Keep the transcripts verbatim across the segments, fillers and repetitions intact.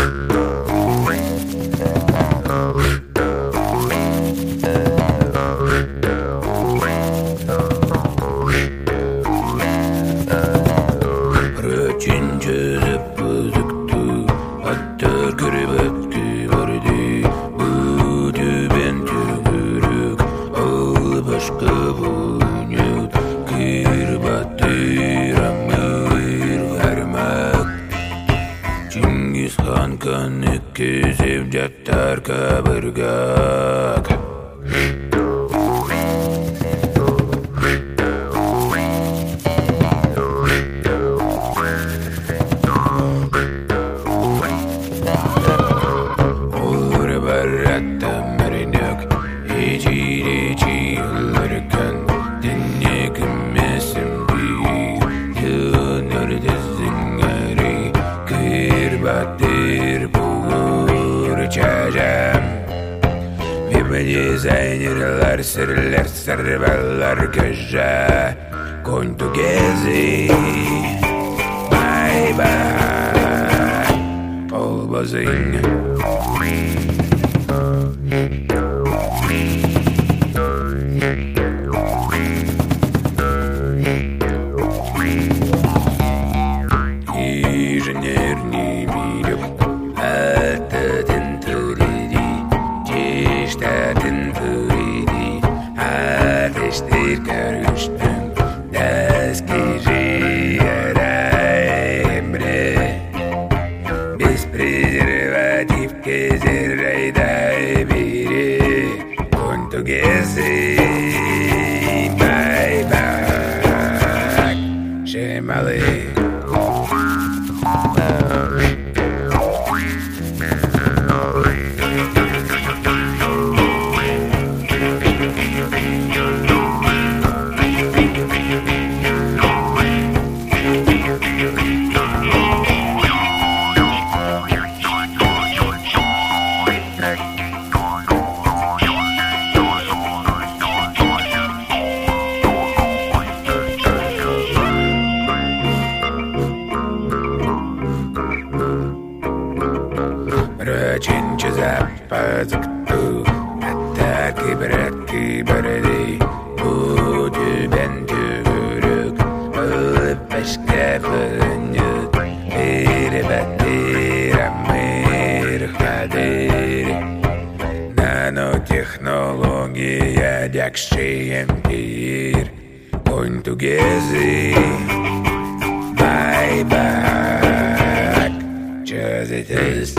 Dizaynerlar, sırlar, sarıballar köşe Kontu gezi Bye bye All buzzing Инженерный мир Ateştir görüştüm Ders gece emre Biz prezervatif gezer ayda biri Kontu gezi Bye bye Şemalı Röçinci zapazıktı Hatta kibratki baradi Bu düben tüvürük Olup başka fırıncıt Bir batir amir hadir Nanotehnologiya Dakşiyem tir Kontu gezi Bye bye Just it is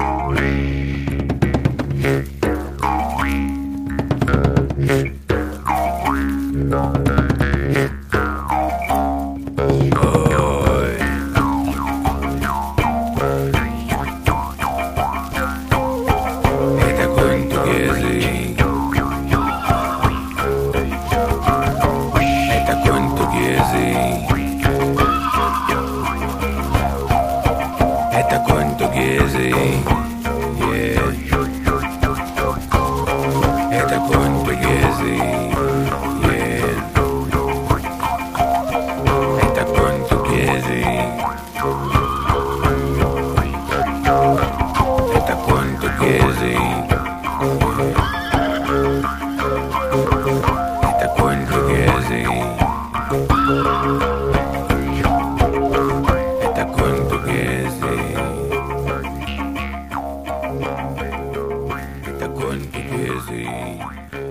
Это конту гези, yeah. Это конту гези, yeah. Это конту гези. Это конту гези, yeah. Это конту гези. Это конту гези. Это конту гези.